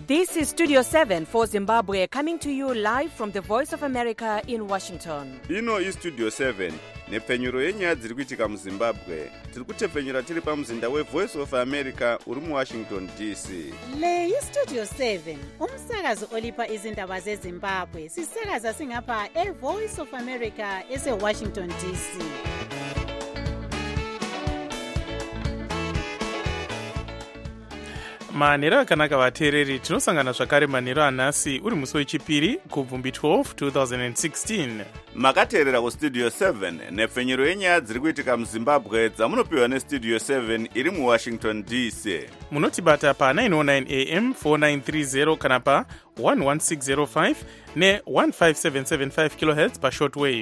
This is Studio 7 for Zimbabwe, coming to you live from the Voice of America in Washington. Ino iStudio 7 nepfenyuro yenyaya dziri kuitika muZimbabwe. Tiri kutepfenyura tiri pamuzinda weVoice of America uri muWashington DC. Le iStudio 7 umsakazo olipa izindaba zeZimbabwe sisakaza singapha eVoice of America eseWashington DC. manhero akanaka vateereri, tinosangana zvakare manhero anhasi uri musi wechipiri kubvumbi 12 2016. Makateerera kuStudio 7 nepfenyuro yenyaya dziri kuitika muZimbabwe dzamunopiwa neStudio 7 iri muWashington DC. Munotibata pa 909 AM 4930 kana pa 11605 ne 15775 kHz pa shortwave.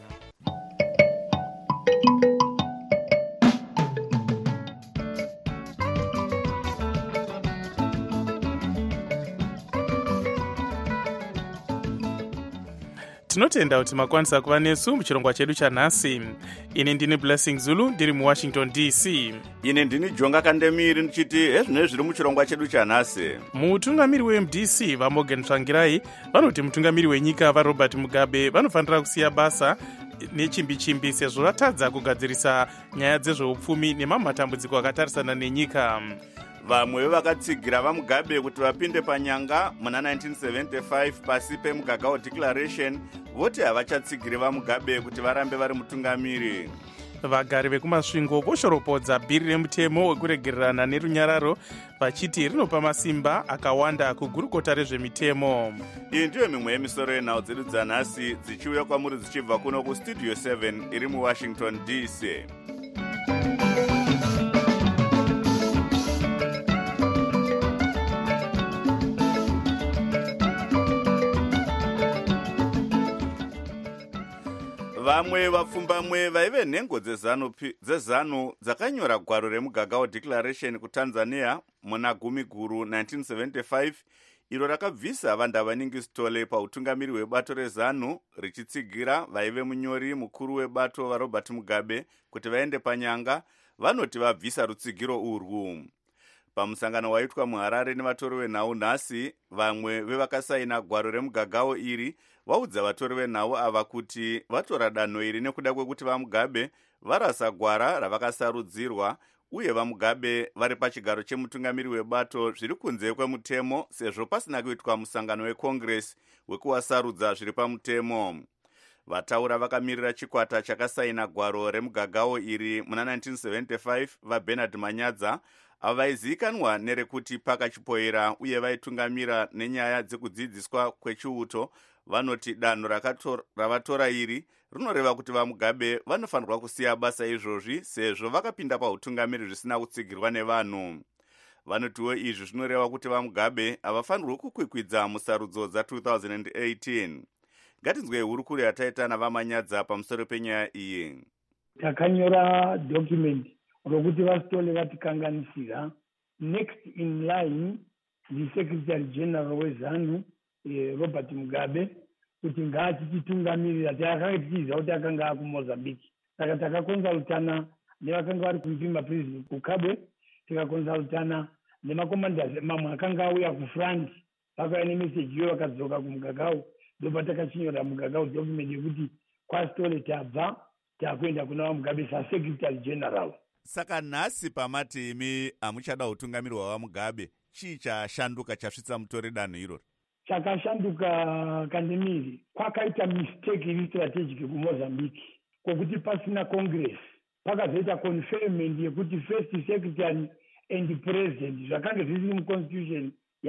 Tinotenda kuti makwanisa kuva nesu muchirongwa chedu chanhasi. Ine ndini Blessing Zulu ndiri muWashington DC. Ine ndini Jonga Kandemiri ndichiti ezvino zviri muchirongwa chedu chanhasi. Mutungamiri weMDC vaMorgan Tsvangirai vanoti mutungamiri wenyika vaRobert Mugabe vanofanira kusiya basa nechimbi-chimbi sezvo vatadza kugadzirisa nyaya dzezveupfumi nemamwe matambudziko akatarisana nenyika. Vamwe vevakatsigira vaMugabe kuti vapinde panyanga muna 1975 pasi peMugagao Declaration voti havachatsigiri vaMugabe kuti varambe vari mutungamiri. Vagari vekumasvingo voshoropodza bhiri remutemo wekuregererana nerunyararo vachiti rinopa masimba akawanda kugurukota rezvemitemo. Iyi ndiyo mimwe yemisoro yenhau dzedu dzanhasi dzichiuya kwamuri dzichibva kuno kuStudio 7 iri muWashington DC. Vamwe vapfumbamwe vaive nhengo dzezanu dzakanyora gwaro reMugagao Declaration kuTanzania muna Gumiguru 1975 iro rakabvisa Vandavaningisitole pautungamiri hwebato rezanu richitsigira vaive munyori mukuru webato vaRobert Mugabe kuti vaende panyanga. Vanoti vabvisa rutsigiro urwu. Pamusangano waitwa muHarare nevatori venhau nhasi, vamwe vevakasaina gwaro reMugagao iri vaudza vatori venhau ava kuti vatora danho iri nekuda kwekuti vaMugabe varasa gwara ravakasarudzirwa uye vaMugabe vari pachigaro chemutungamiri webato zviri kunze kwemutemo sezvo pasina kuitwa musangano weCongress wekuvasarudza zviri pamutemo. Vataura vakamirira chikwata chakasaina gwaro reMugagao iri muna 1975 vaBernard Manyadza avaizivikanwa nerekuti pakachipoera uye vaitungamira nenyaya dzekudzidziswa kwechiuto. Vanoti danho ravatora iri rinoreva kuti vaMugabe vanofanirwa kusiya basa izvozvi sezvo vakapinda pautungamiri zvisina kutsigirwa nevanhu. Vanotiwo izvi zvinoreva kuti vaMugabe havafanirwi kukwikwidza musarudzo dza2018. Ngatinzwe hurukuro yataita navaManyadza pamusoro penyaya iyi. Takanyora document rokuti vasitole vatikanganisira. Next in line the Secretary General wezanu Robert Mugabe kuti ngaachititungamirira. Takanga tichiziva kuti akanga akuMozambique, saka takakonzaltana nevakanga vari kumpima prison kuKabwe, tikakonzaltana nemakomandasi mamwe akanga auya kuFrance, vakauya nemeseji iyo vakadzoka kuMugagao. Ndopa takachinyora Mugagao document yekuti kwasitole tabva takuenda kuna vaMugabe saSecretary General. Saka nhasi pamati imi hamuchada utungamiri hwavaMugabe, chii chashanduka chasvitsa mutore danho iroro? Chakashanduka Kandemiri, kwakaita mistake iri strategic kuMozambique kwokuti pasina Congress pakazoita conferment yekuti first secretary and president zvakanga zvisiri muconstitution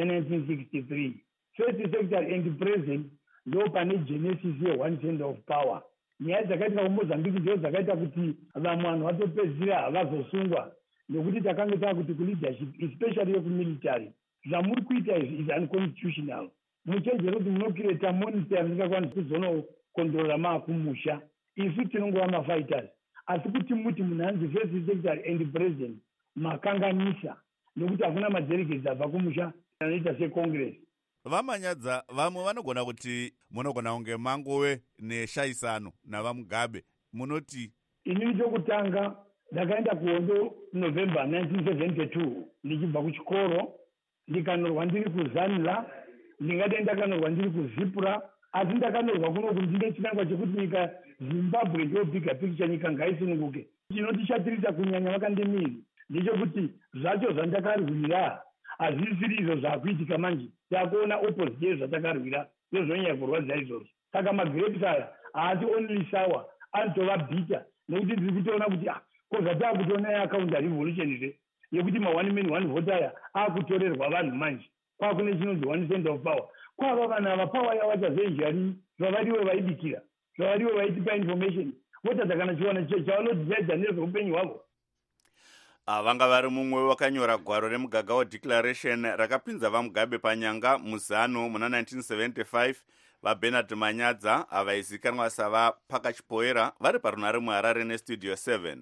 ya1963. First secretary and president ndo pane genesis ye1 cent of power. Nyaya dzakaitika kuMozambique ndidzo dzakaita kuti vamwe vanhu vatopedzisira havazosungwa nekuti takanga takuti kuleadership especially yekumilitary zvamuri kuita izvi is unconstitutional. Muchenjero kuti munokireta monitor risingakwanisi kuzonokontrora maakumusha. Isu tinongova mafighters, asi kuti muti munhu anzi first secretary and president makanganisa nekuti hakuna madelegates abva kumusha anoita secongress. Vamanyadza vamwe vanogona kuti munogona kunge mangove neshayisano navaMugabe. Munoti inini chokutanga ndakaenda kuhondo November 1972 ndichibva kuchikoro ndikanyorwa ndiri kuzanla, ndingade ndakanyorwa ndiri kuzipura, asi ndakanyorwa kunoku ndine chinangwa chekuti nyika Zimbabwe ndiyo bigger picture, nyika ngaisununguke. Chinotichatirisa kunyanya vakandemiri ndechekuti zvacho zvandakarwira hazvisiri izvo zvakuitika manje. Takuona opposite yezvatakarwira ndozvonyanya kurwadza izvozvo. Saka magrapes aya haasi only sour, anotova bitter, nekuti ndiri kutoona kuti koza taakutoona yeaccount revolution yekuti ma1 man 1 vote aya akutorerwa vanhu manje. Kwakune chinonzi 1 cent of power. Kwava vanhu ava power yavo vachazenjari zvavariwe vaibikira, zvavariwe vaitipa information, votadza kana chiwana chavanodzidzidza nezveupenyu hwavo. Vanga vari mumwe wakanyora gwaro remugagao declaration rakapinza vamugabe panyanga muzano muna 1975. VaBernard Manyadza avaizikanwa savaPakachipoera vari parunare muHarare nestudio 7.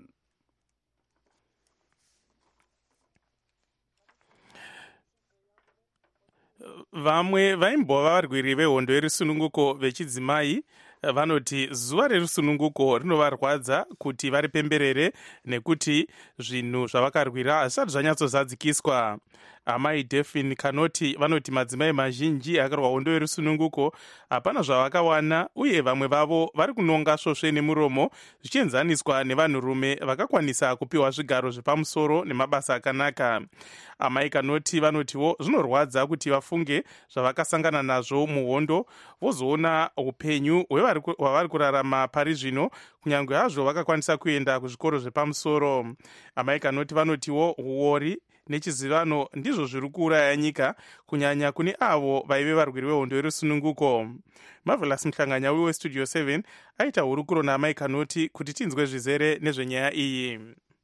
Vamwe vaimbova varwiri vehondo yerusununguko vechidzimai vanoti zuva rerusununguko rinovarwadza kuti varipemberere nekuti zvinhu zvavakarwira hazvisati zvanyatsozadzikiswa. Amai Delphine Kanoti vanoti madzimai mazhinji akarwa hondo yerusununguko hapana zvavakawana, uye vamwe vavo vari kunonga svosve nemuromo zvichienzaniswa nevanhurume vakakwanisa kupiwa zvigaro zvepamusoro nemabasa akanaka. Amai Kanoti vanotiwo zvinorwadza kuti vafunge zvavakasangana nazvo muhondo vozoona upenyu hwavari kurarama pari zvino, kunyange hazvo vakakwanisa kuenda kuzvikoro zvepamusoro. Amai Kanoti vanotiwo uori nechizivano ndizvo zviri kuuraya nyika, kunyanya kune avo vaive varwiri vehondo yerusununguko. Marvelous Mhlanganya westudio 7 aita hurukuro naamai Kanoti kuti tinzwe zvizere nezvenyaya iyi.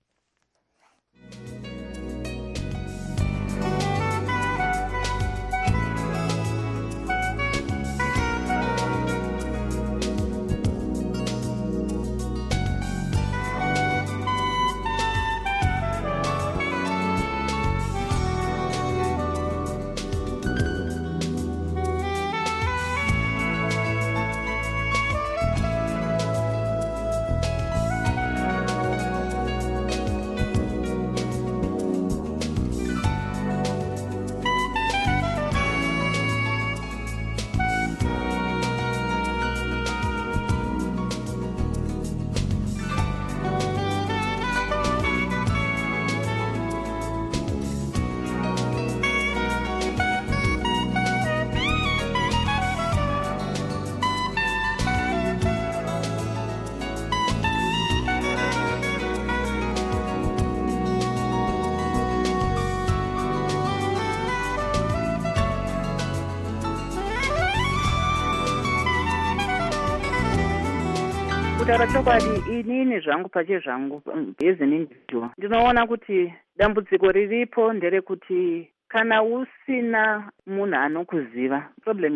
kutaura chokwadi inini zvangu pache zvangu as an individual ndinoona kuti dambudziko riripo nderekuti kana usina munhu anokuziva, problem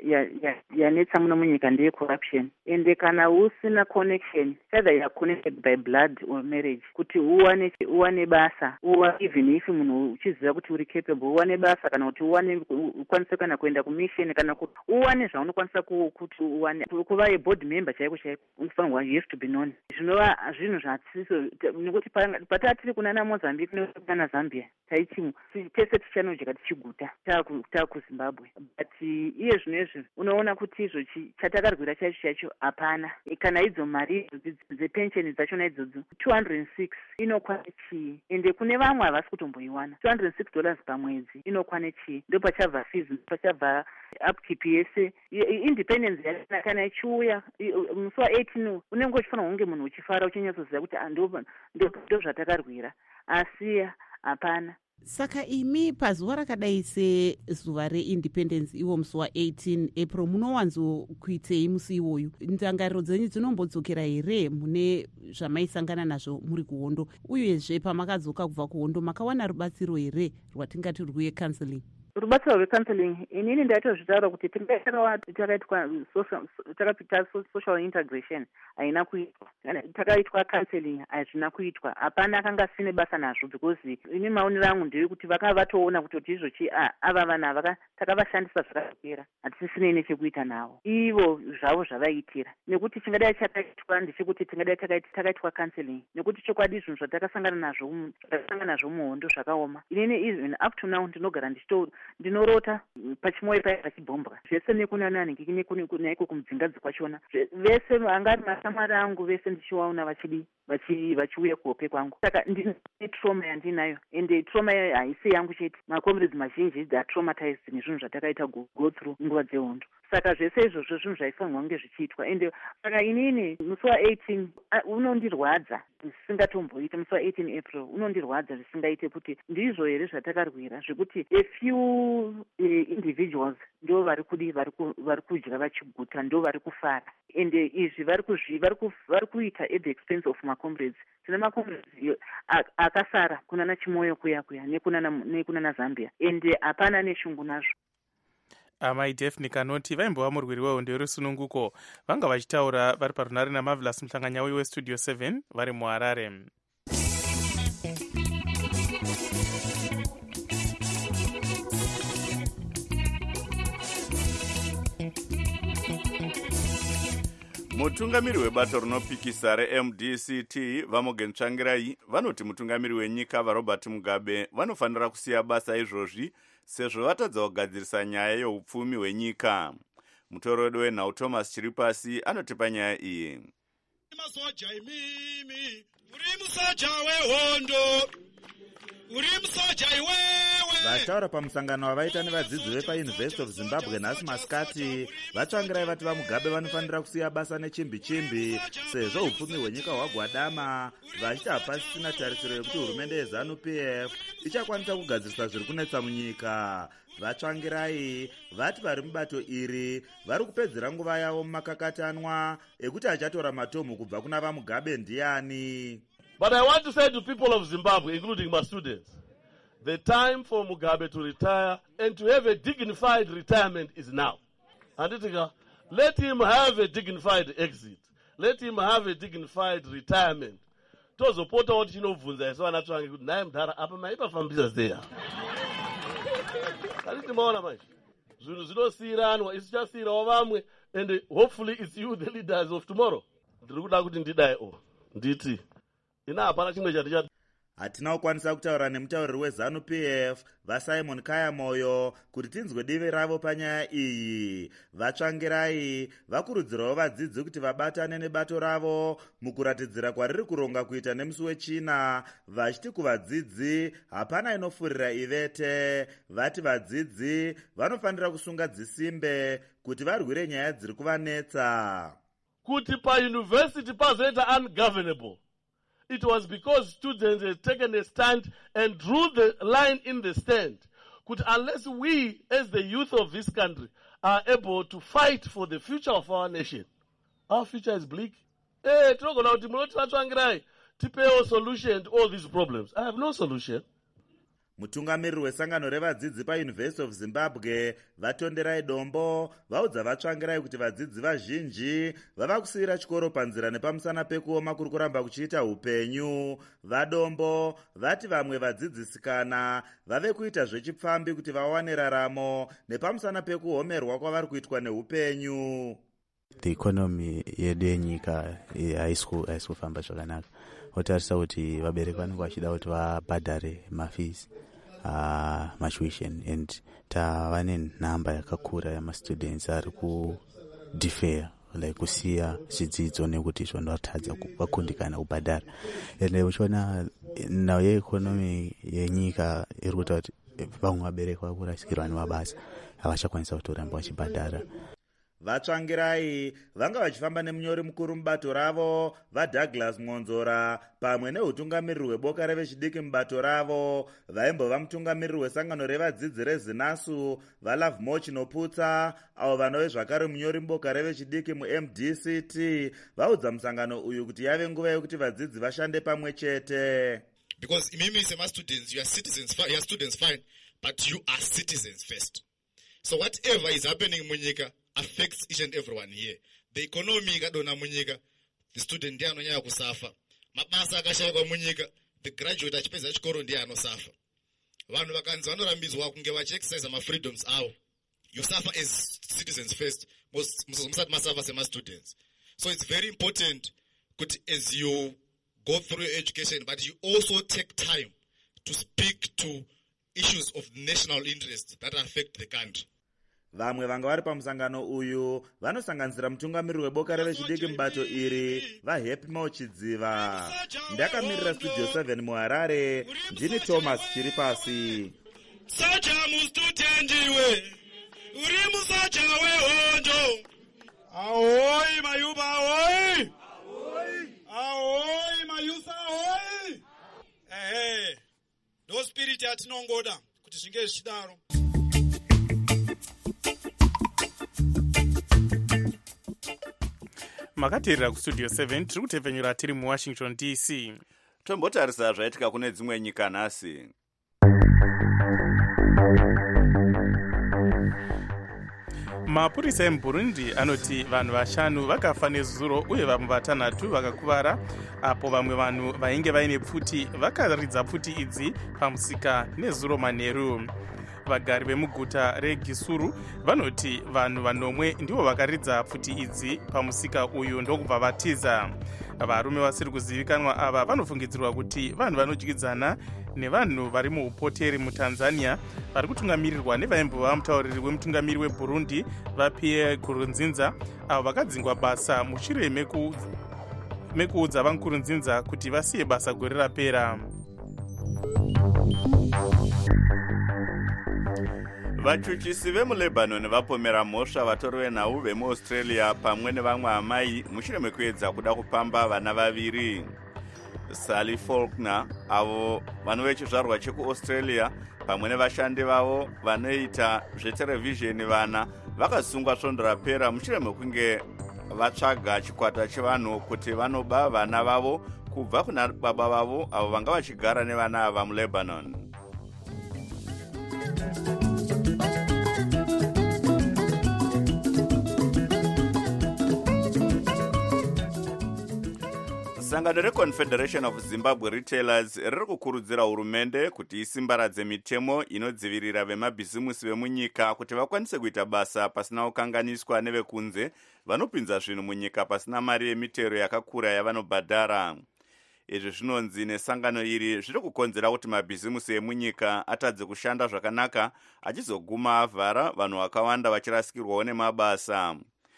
yanetsa muno munyika ndeye corruption, ende kana usina connection, either you are connected by blood or marriage, kuti uwane basa, even if munhu uchiziva kuti uri capable, uwane basa, kana kuti ukwanise kana kuenda kumission, kana kuti uwane zvaunokwanisa kuti uwane kuva a board member chaiko chaiko, unofanirwa, you have to be known. Zvinova zvinhu zvatsiso, nekuti patatiri kunana Mozambique nekuna Zambia taichimwe tese tichanojeka tichiguta takuZimbabwe, but iye zvinezvi unoona kuti izvo chatakarwira chacho hapana. Kana idzo mari dzepensheni dzachona idzodzo 206 inokwana chii, ende kune vamwe havasi kutomboiwana. $206 pamwedzi inokwana chii? Ndo pachabva fees, pachabva upkeep yese independence yakana. Kana ichiuya musi wa18 unenge uchifanira kunge munhu uchifara uchinyatsoziva kuti ndo zvatakarwira, asi hapana. Saka imi pazuva rakadai sezuva reindependence iwo musi wa18 April munowanzokuitei musi iwoyu? Ndangariro dzenyu dzinombodzokera here mune zvamaisangana nazvo muri kuhondo, uyezve pamakadzoka kubva kuhondo makawana rubatsiro here rwatingati rwuye counseling? rubatsiro rwecounseling inini ndaitozvitaura kuti takapita social integration haina kuitwa, takaitwa counseling hazvina kuitwa, hapana akanga asine basa nazvo, because ini maonero angu ndeyekuti vakava vatoona kuti izvochi ava vana takavashandisa zvakapera, hatisisine nechekuita navo ivo zvavo zvavaitira, nekuti chingadai chakaitwa ndechekuti tingadai takaitwa counseling, nekuti chokwadi zvinhu zvatakasangana nazvo muhondo zvakaoma. Inini even up to now ndinogara ndinorota pachimoyo paya pachibhombwa zvese nekunananhingi naiko kumudzingadzi kwachona, vese angari masamari angu vese ndichivaona vachiuya kuhope kwangu. Saka ndine trauma yandinayo, ende trauma yayo haisi yangu chete, macomrades mazhinji atraumatized nezvinhu zvatakaita go through nguva dzehondo. Saka zvese izvozvo zvinhu zvaifanirwa kunge zvichiitwa, ende saka inini musi wa18 unondirwadza zvisingatomboita, musi wa18 April unondirwadza zvisingaite, kuti ndizvo here zvatakarwira, zvekuti a few individuals ndo vari kudya vachiguta, ndo vari kufara, ende izvi vari kuita at the expense of macomrades. Tine macomrades akasara kunana Chimoyo kuya nekunana Zambia, ende hapana neshungu nazvo. Amai Daphne Kanoti vaimbova murwiri wehondo yerusununguko vanga vachitaura vari parunare naMarvelous Muhlanganyauyi westudio 7 vari muHarare. mutungamiri webato rinopikisa reMDCT Vamogen Tsvangirai vanoti mutungamiri wenyika vaRobert Mugabe vanofanira kusiya basa izvozvi sezvo vatadza kugadzirisa nyaya yeupfumi hwenyika. Mutoredo wenhau Thomas Chiripasi anotipa nyaya iyi. Masoja imimi uri musoja wehondo, uri musoja iwewe. Vataura pamusangano wavaita nevadzidzi vepaUniversity of Zimbabwe nhasi masikati, Vatsvangirai vati vaMugabe vanofanira kusiya basa nechimbi sezvo upfumi hwenyika hwagwadama, vachiti hapasisina tarisiro yekuti hurumende yeZANU-PF ichakwanisa kugadzirisa zviri kunetsa munyika. Vatsvangirai vati vari mubato iri vari kupedzera nguva yavo mumakakatanwa ekuti achatora matomhu kubva kuna vaMugabe ndiani. But I want to say to people of Zimbabwe, including my students, the time for Mugabe to retire and to have a dignified retirement is now. Anditika, let him have a dignified exit. Let him have a dignified retirement. Tozopota wati chinovhunza isu vana Tsvangi kuti naye mudhara apa maipafambisa zeya. Handiti maona manje. Zvinhu zvinosiyiranwa, isu chasiyirawo vamwe, and hopefully it's you the leaders of tomorrow. Ndiri kuda kuti ndidai nditi. Ina hapana chimwe chati. Hatina kukwanisa kutaura nemutauriri weZANU-PF vaSimon Kayamoyo kuti tinzwe divi ravo panyaya iyi. Vatsvangirai vakurudzirawo vadzidzi kuti vabatane nebato ravo mukuratidzira kwariri kuronga kuita nemusi weChina, vachiti kuvadzidzi hapana inofurira ivete. Vati vadzidzi vanofanira kusunga dzisimbe kuti varwire nyaya dziri kuvanetsa. Kuti pauniversity pazoita ungovernable, it was because students had taken a stand and drew the line in the stand. Unless we, as the youth of this country, are able to fight for the future of our nation, our future is bleak. Tipewo solution to all these problems. I have no solution. Mutungamiriri wesangano revadzidzi paUniversity of Zimbabwe Vatonderai Dombo vaudza Vatsvangirai kuti vadzidzi vazhinji vava kusiyira chikoro panzira nepamusana pekuoma kuri kuramba kuchiita upenyu. VaDombo vati vamwe vadzidzisikana vave kuita zvechipfambi kuti vawane raramo nepamusana pekuhomerwa kwavari kuitwa neupenyu. The economy yedu yenyika haisi kufamba zvakanaka. Otarisa kuti vabereki vanenge vachida kuti vabhadhare mafees matuition, and tava nenhamba yakakura yamastudents ari kudefer, like kusiya zvidzidzo nekuti zvandovatadza vakundikana kubhadhara. Ende uchiona nhau yeekonomi yenyika iri kuita kuti vamwe vabereki vakurasikirwa nemabasa, havachakwanisa kutoramba vachibhadhara. Vatsvangirai vanga vachifamba nemunyori mukuru mubato ravo vaDouglas Ngonzora pamwe neutungamiriri hweboka revechidiki mubato ravo, vaimbova mutungamiriri wesangano revadzidzi reZinasu vaLove Moch Noputsa, avo vanove zvakare munyori muboka revechidiki muMDCT, vaudza musangano uyu kuti yave nguva yekuti vadzidzi vashande pamwe chete. Because imimi sema students, you are citizens, you are students fine, but you are citizens first. So whatever is happening munyika affects each and everyone here. The economy kadona munyika, the student ndiye anonyanya kusafa. Mabasa akashayikwa munyika, the graduate achipedza chikoro ndiye anosafa. Vanhu vakanzi vanorambidzwa kunge vachiexercise ma-freedoms avo. You suffer as citizens first, musati masafa sema-students. So it's very important as you go through your education, but you also take time to speak to issues of national interest that affect the country. Vamwe vanga vari pamusangano uyu vanosanganisira mutungamiriri weboka revechidiki mubato iri vaHappy Mauchidziva. Ndakamirira Studio 7 muHarare, ndini Thomas chiri pasi. Sacha mustutendiwe uri musacha wehonjo. Ahoy mayuba ahoy. Ahoy mayusa ahoy. Ndo spirit yatinongoda kuti zvinge zvichidaro. Makateerera kustudio 7 tiri kutepfenyura tiri muWashington DC. Tombotarisa zvaitika kune dzimwe nyika nhasi. Mapurisa emuBurundi anoti vanhu 5 vakafa nezuro uye vamwe 6 vakakuvara, apo vamwe vanhu vainge vaine pfuti vakaridza pfuti idzi pamusika nezuro manheru. Vagari vemuguta reGisuru vanoti vanhu 9 ndivo vakaridza pfuti idzi pamusika uyu ndokubva vatiza. Varume vasiri kuzivikanwa ava vanofungidzirwa kuti vanhu vanodyidzana nevanhu vari muupoteri muTanzania vari kutungamirirwa nevaimbova mutauriri wemutungamiri weBurundi vaPierre Nkurunziza, avo vakadzingwa basa mushure mekuudza vaNkurunziza kuti vasiye basa gore rapera. Vachuchisi vemuLebanon vapomera mhosva vatori venhau vemuAustralia pamwe nevamwe amai mushure mekuedza kuda kupamba vana vaviri. Sally Faulkner, avo vanhu vechizvarwa chekuAustralia pamwe nevashandi vavo vanoita zveterevhizheni vana vakasungwa svondo rapera mushure mekunge vatsvaga chikwata chevanhu kuti vanoba vana vavo kubva kuna baba vavo avo vanga vachigara nevana ava muLebanon. Sangano reConfederation of Zimbabwe Retailers riri kukurudzira hurumende kuti isimbaradze mitemo inodzivirira vemabhizimusi vemunyika kuti vakwanise kuita basa pasina kukanganiswa nevekunze vanopinza zvinhu munyika pasina mari yemitero yakakura yavanobhadhara. Izvi zvinonzi nesangano iri zviri kukonzera kuti mabhizimusi emunyika atadze kushanda zvakanaka achizoguma avhara, vanhu vakawanda vachirasikirwawo nemabasa.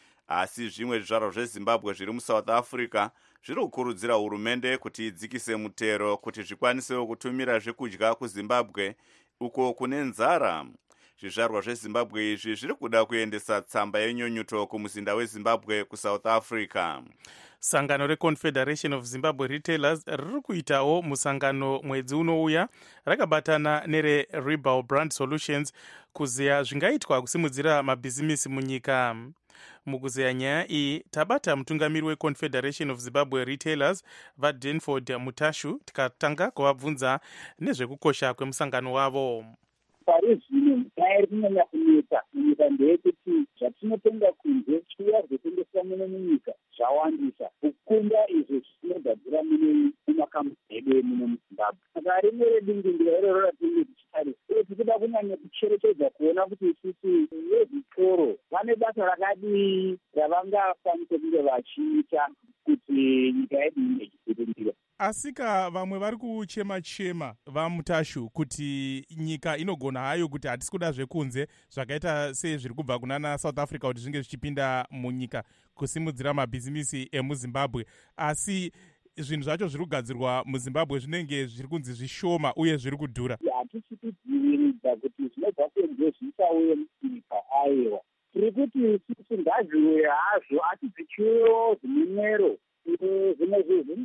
Asi zvimwe zvizvarwa zveZimbabwe zviri muSouth Africa zviri kukurudzira hurumende kuti idzikise mutero kuti zvikwanisewo kutumira zvekudya kuZimbabwe uko kune nzara. Zvizvarwa zveZimbabwe izvi zviri kuda kuendesa tsamba yenyonyuto kumuzinda weZimbabwe kuSouth Africa. Sangano reConfederation of Zimbabwe Retailers riri kuitawo musangano mwedzi unouya rakabatana nereRebel Brand Solutions kuzeya zvingaitwa kusimudzira mabhizimisi munyika. Mukuzeya nyaya iyi tabata mutungamiri weConfederation of Zimbabwe Retailers vaDenford Mutashu tikatanga kuvabvunza nezvekukosha kwemusangano wavo. Pari zvino nyaya iri kunyanya kunetsa munyika ndeyekuti zvatinotenga kunze zviya zvotengeswa muno munyika zvawandisa kukunda izvo zvinogadzira mumakambani edu muno muZimbabwe. Saka rimwe redingindira iroro ratinenge tichitarisa uye tichida kunyanya kucherechedza kuona kuti isusu vezvitoro vane basa rakadii ravangakwanisa kunge vachiita kuti nyika yedu inge ichibudirira. Asika vamwe vari kuchema-chema vaMutashu kuti nyika inogona hayo kuti hatisi kuda zvekunze zvakaita sezviri kubva kunana South Africa kuti zvinge zvichipinda munyika kusimudzira mabhizimisi emuZimbabwe, asi zvinhu zvacho zviri kugadzirwa muZimbabwe zvinenge zviri kunzi zvishoma uye zviri kudhura. Hatisi kudziviridza kuti zvinobva kunze zvichauye munyika aiwa. Tiri kuti isusu ngazviuye hazvo asi zvichiuyewo zvinemwero. Zvimwe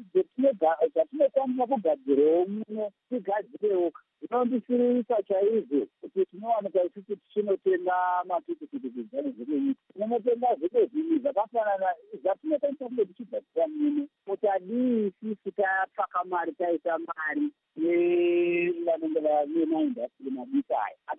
zvatinokwanisa kugadzirawo muno tigadzirewo. Zvinondisirisa chaizvo kuti tinowanika isusu tichinotenga mapikipiki kuzari zvemunyika. Tinonotenga zvimwe zvinhu zvakafanana zvatinokwanisa kunge tichigadzira muno. Kutadii isusu tatsvaka mari taita mari nevanenge vane maindastri madiki aya.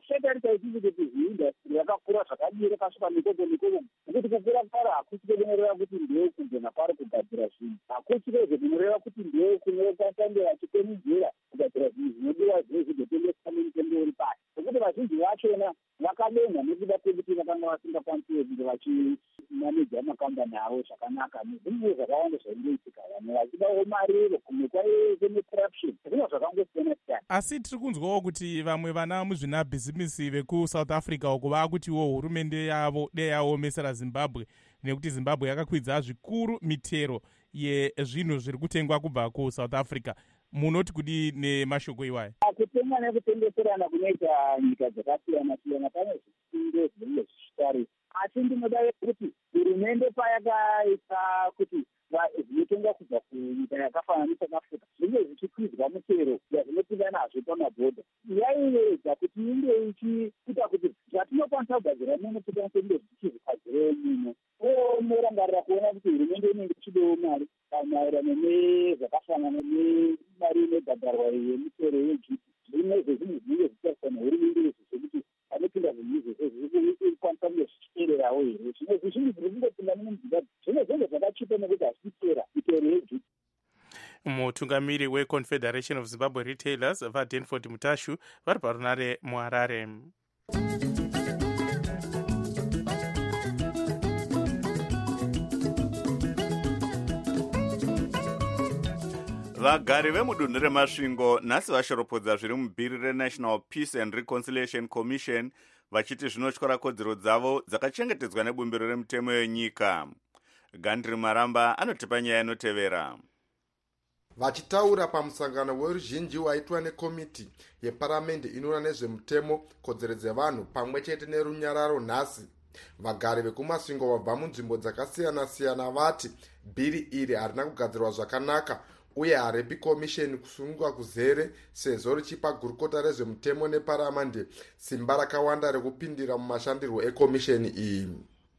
hakusi kwezve kunoreva kuti ndeo kunokatambira chikwenizira kugadzira zvinhu zvinodiwa zvine zvigotengeswa nemutengo uri pasi, nekuti vazhinji vachona vakadonha nekuda kwekuti vakanga vasingakwanisiwe kunge vachimaneja makambani avo zvakanaka nezvinhu zvakawanda zvaingoitika, vamwe vachidawo mariro, kumwe kwaive necorruption, zvinhu zvakangosiyana siyana. Asi tiri kunzwawo kuti vamwe vana muzvinabhizimisi vekusouth africa uko vakutiwo hurumende yavo dei yaomesera zimbabwe nekuti zimbabwe yakakwidza zvikuru mitero yezvinhu zviri kutengwa kubva kusouth africa. Munoti kudi nemashoko iwayo? Kutenga nekutengeserana kunoita nyika dzakasiyana siyana pane zvifundo zvinenge zvichitarisa, asi ndinoda kuti hurumende payakaita kuti zvinotengwa kubva kunyika yakafanana neSouth Africa zvinge zvichikwidzwa mutero yazvinopinda nazvo pamabhodha, yaiedza kuti inge ichiita kuti zvatinokwanisa kugadzira muno tikwanise kunge zvichizvigadzirawo muno. Morangarira kuona kuti hurumende inenge ichidawo mari maererano nezvakafanana nemari inobhadharwa yemitero yeGP. Zvimwe zvezvinhu zvinenge zvichitariswa nehurumende izvi zvekuti anopinda zvinhu zvirikwanisa kunge zvichiteererawo here. Zvimwe zvezvinhu zviri kungopinda muzimbabwe zvimwe zvinenge zvakachipa nekuti hazvichiteera mitero yeGP. Mutungamiri weConfederation of Zimbabwe Retailers vaDenford Mutashu vari parunare muHarare. Vagari vemudunhu remasvingo nhasi vashoropodza zviri mubhiri reNational Peace and Reconciliation Commission vachiti zvinotyora kodzero dzavo dzakachengetedzwa nebumbiro remutemo yenyika. Gandri Maramba anotipa nyaya inotevera. Vachitaura pamusangano weruzhinji waitwa nekomiti yeparamende inoona nezvemutemo, kodzero dzevanhu pamwe chete nerunyararo nhasi, vagari vekumasvingo vabva munzvimbo dzakasiyana siyana vati bhiri iri harina kugadzirwa zvakanaka uye haripi komisheni kusununguka kuzere sezvo richipa gurukota rezvemutemo neparamende simba rakawanda rekupindira mumashandirwo ekomisheni iyi.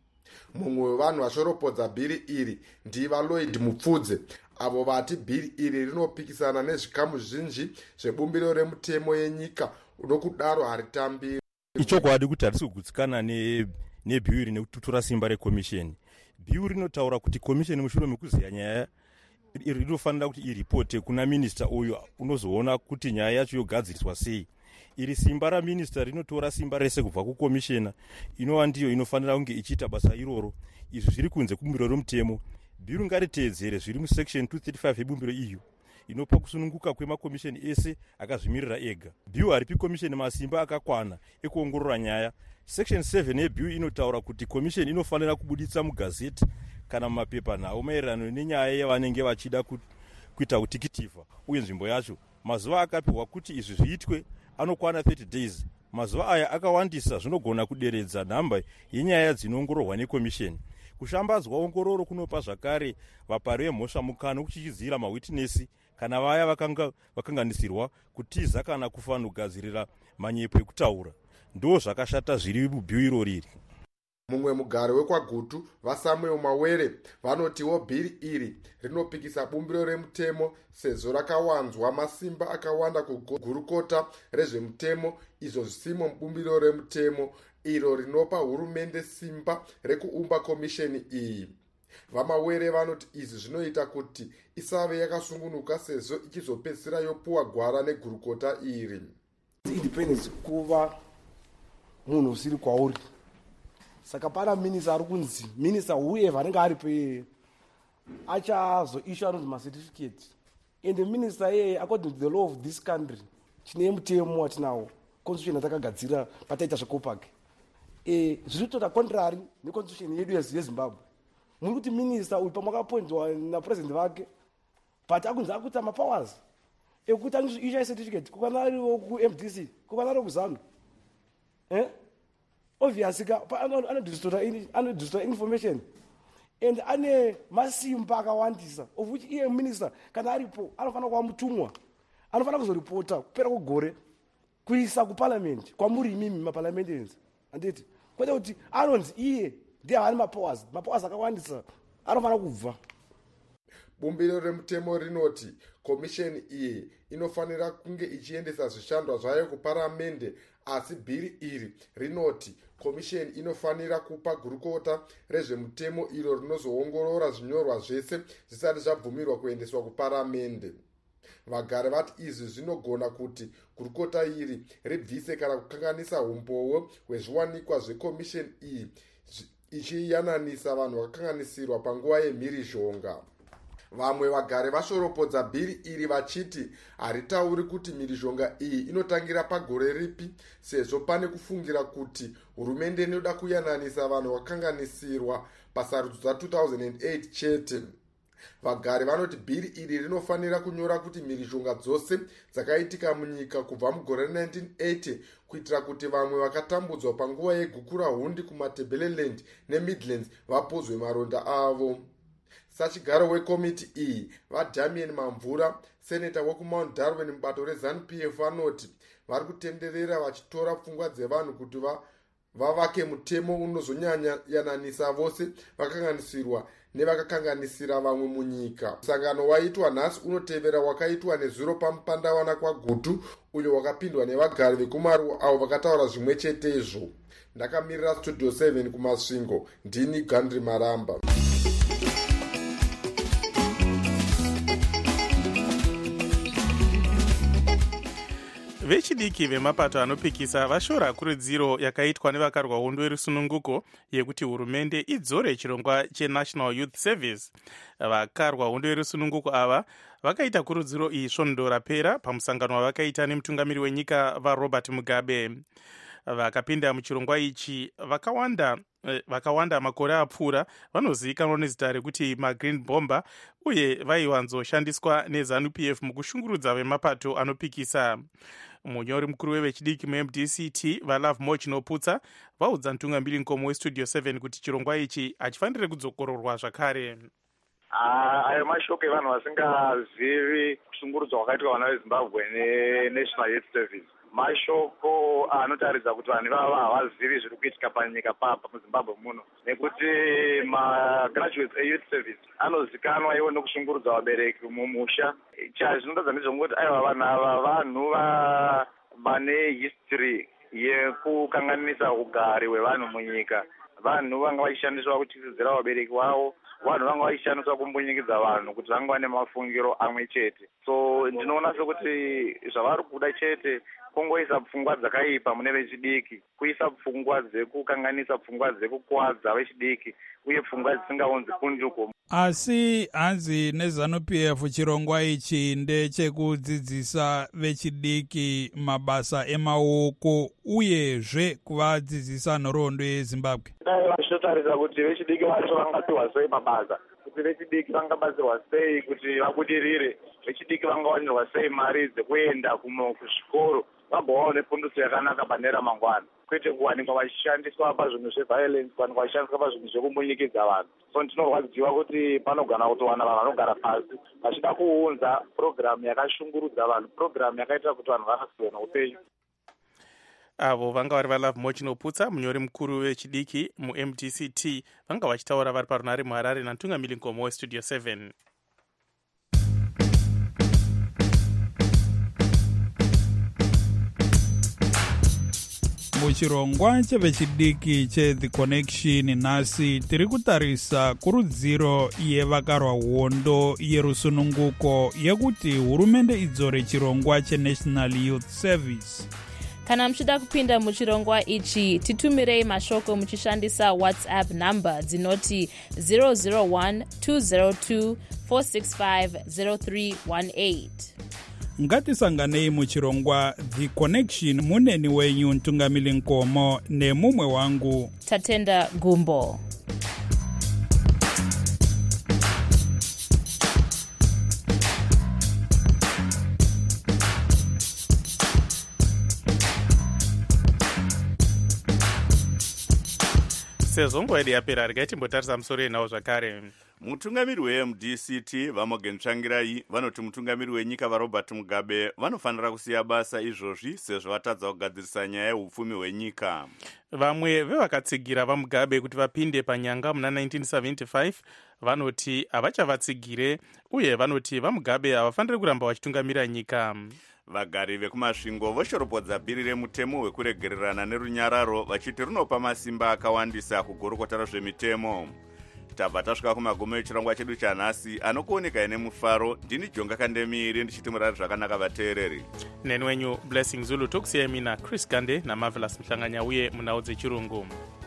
Mumwe wevanhu vashoropodza bhiri iri ndivaLloyd Mupfudze, avo vati bhiri iri rinopikisana nezvikamu zvinji zvebumbiro remutemo yenyika nokudaro haritambiri. Ichokwadi kuti harisi kugutsikana nebhiu nekututura simba rekomisheni. Bhiu rinotaura kuti komisheni mushure mekuziya nyaya rinofanira kuti iripote kuna minista uyo unozoona kuti nyaya yacho yogadziriswa sei. Iri simba raminista rinotora simba rese kubva kukomishena inova ndiyo inofanira kunge ichiita basa iroro. Izvi zviri kunze kubumbiro romutemo. Bhiru ngaritedzere zviri musection 235 yebumbiro iyo inopa kusununguka kwemakomisheni ese akazvimirira ega. Bhiu haripi komisheni masimba akakwana ekuongorora nyaya. Section 7 yebhiu inotaura kuti komisheni inofanira kubuditsa mugazeti kana mumapepa nhau maererano nenyaya yavanenge vachida kuita utikitivha uye nzvimbo yacho. Mazuva akapiwa kuti izvi zviitwe anokwana 30 days. Mazuva aya akawandisa zvinogona kuderedza nhamba yenyaya dzinoongororwa nekomisheni. Kushambadzwa ongororo kunopa zvakare vapari vemhosva mukana kuchichidzira mawitnesi kana vaya vakanganisirwa kutiza kana kufanira kugadzirira manyepo ekutaura. Ndo zvakashata zviri mubhiu irori. Mumwe mugari wekwaGutu vaSamuel Mawere vanotiwo bhiri iri rinopikisa bumbiro remutemo sezvo rakawanzwa masimba akawanda kugurukota rezvemutemo izvo zvisimo mubumbiro remutemo iro rinopa hurumende simba rekuumba komisheni iyi. VaMawere vanoti izvi zvinoita kuti isave yakasungunuka sezvo ichizopedzisira yopuwa gwara negurukota iri. Independence kuva munhu usiri kwauri. Saka pana minista ari kunzi minista whoever anenge ari pe achazoissue anonzi macertificate, and the minister yeye according to the law of this country chine mutemo watinawo constitution yatakagadzira pataita zveCOPAC zviri kutoita contrary neconstitution yedu yeZimbabwe. Muri kuti minista uyu pamakapointwa napresident vake but akunzi akuita mapowers ekuti anoissue certificate kukana ariwo kuMDC kukana ari kuZANU obviously anodistorta information and ane masimba akawandisa of which iye minister kana aripo anofanira kuva mutumwa, anofanira kuzoripota kupera kugore kuisa kuparliament kwamuri imimi maparliamentarians anditi kwete kuti anonzi iye ndiye ane mapowers akawandisa anofanira kubva. bumbiro remutemo rinoti komisheni iyi inofanira kunge ichiendesa zvishandwa zvayo kuparamende, asi bhiri iri rinoti komisheni inofanira kupa gurukota rezvemutemo iro rinozoongorora zvinyorwa zvese zvisati zvabvumirwa kuendeswa kuparamende. Vagari vati izvi zvinogona kuti gurukota iri ribvise kana kukanganisa umboo hwezviwanikwa zvekomisheni iyi ichiyananisa vanhu vakakanganisirwa panguva yemhirizhonga. Vamwe vagari vashoropodza bhiri iri vachiti haritauri kuti mhirizhonga iyi inotangira pagore ripi, sezvo pane kufungira kuti hurumende inoda kuyananisa vanhu vakakanganisirwa pasarudzo dza2008 chete. Vagari vanoti bhiri iri rinofanira kunyora kuti mhirizhonga dzose dzakaitika munyika kubva mugore 1980 kuitira kuti vamwe vakatambudzwa panguva yegukura hundi kumatebeleland neMidlands vapozwe maronda avo. Sachigaro wekomiti iyi vaDamian Mamvura, seneta wekumount Darwin mubato reZANU-PF, vanoti vari kutenderera vachitora pfungwa dzevanhu kuti vavake mutemo unozonyanya yananisa vose vakakanganisirwa nevakakanganisira vamwe munyika. Musangano waitwa nhasi unotevera wakaitwa nezuro pamupandawana kwaGutu, uyo wakapindwa nevagari vekumaruwa avo vakataura zvimwe chetezvo. Ndakamirira Studio 7 kumasvingo, ndini Gandri Maramba. Vechidiki vemapato anopikisa vashora kurudziro yakaitwa nevakarwa hondo yerusununguko yekuti hurumende idzore chirongwa cheNational Youth Service. Vakarwa hondo yerusununguko ava vakaita kurudziro iyi svondo rapera pamusangano wavakaita nemutungamiri wenyika vaRobert Mugabe. Vakapinda muchirongwa ichi vakawanda makore apfuura vanozivikanwa nezita rekuti magreen bomber, uye vaiwanzoshandiswa neZANU-PF mukushungurudza vemapato anopikisa. Munyori mukuru wevechidiki muMDCT vaLove Mochinoputsa vaudza mutungamiri nkomo weStudio 7 kuti chirongwa ichi hachifanire kudzokororwa zvakare. Ayo mashoko evanhu vasingazivi kushungurudzwa kwakaitwa vana veZimbabwe neNational Youth Service. Mashoko anotaridza kuti vanhu ivava havazivi zviri kuitika panyika papa muZimbabwe muno, nekuti magraduates eYouth Service anozikanwa iwo nokushungurudza vabereki mumusha. Chazvinotadza ndezvekuti aiva vanhu ava vanhu vane history yekukanganisa ugari hwevanhu munyika. Vanhu vanga vachishandiswa kutyisidzira vabereki vavo, vanhu vanga vachishandiswa kumbunyikidza vanhu kuti vanga vane mafungiro amwe chete. So ndinoona sekuti zvavari kuda chete kungoisa pfungwa dzakaipa mune vechidiki, kuisa pfungwa dzekukanganisa, pfungwa dzekukuwadza vechidiki, uye pfungwa dzisingaonzi kunjuko. Asi hanzi neZANU-PF chirongwa ichi ndechekudzidzisa vechidiki mabasa emaoko uyezve kuvadzidzisa nhoroondo yeZimbabwe. Dai vachitotarisa kuti vechidiki vacho vangapiwa sei mabasa, kuti vechidiki vangabatsirwa sei kuti vabudirire, vechidiki vangawanirwa sei mari dzekuenda kuzvikoro vagovawo nepundutso yakanaka pane ramangwana, kwete kuwanikwa vachishandiswa pazvinhu zveviolence, kuwanikwa vachishandiswa pazvinhu zvekumbunyikidzwa vanhu. So ndinorwadziwa kuti panogona kutowana vanhu vanogara pasi vachida kuunza programu yakashungurudza vanhu, programu yakaita kuti vanhu varasiwe noupenyu. Avo vanga vari vaLove Mochinoputsa, munyori mukuru wechidiki muMDCT, vanga vachitaura vari parunare muHarare namutungamiri nkomo weStudio 7. Muchirongwa chevechidiki cheThe Connection nhasi tiri kutarisa kurudziro yevakarwa hondo yerusununguko yekuti hurumende idzore chirongwa cheNational Youth Service. Kana muchida kupinda muchirongwa ichi, titumirei mashoko muchishandisa WhatsApp number dzinoti 001 202 465 0318. Ngatisanganei muchirongwa The Connection, muneni wenyu Ntungamili Nkomo nemumwe wangu Tatenda Gumbo. Sezvo nguva yedu yapera, regai timbotarisa musoro yenhau zvakare. mutungamiri weMDCT vaMorgan Tsvangirai vanoti mutungamiri wenyika vaRobert Mugabe vanofanira kusiya basa izvozvi sezvo vatadza kugadzirisa nyaya yeupfumi hwenyika. Vamwe vevakatsigira vaMugabe kuti vapinde panyanga muna 1975 vanoti havachavatsigire uye vanoti vaMugabe havafaniri kuramba vachitungamira nyika. Vagari vekumasvingo voshoropodza bhiri remutemo wekuregererana nerunyararo vachiti runopa masimba akawandisa kugorokota zvemitemo. Tabva tasvika kumagumo echirongwa chedu chanhasi anokuoneka ine mufaro. Ndini Jonga Kandemiri ndichiti murari zvakanaka vateereri. Neni wenyu Blessing Zulu tokusiyai mina Chris Gande naMarvelous Mhlanganya uye munhau dzechirungu.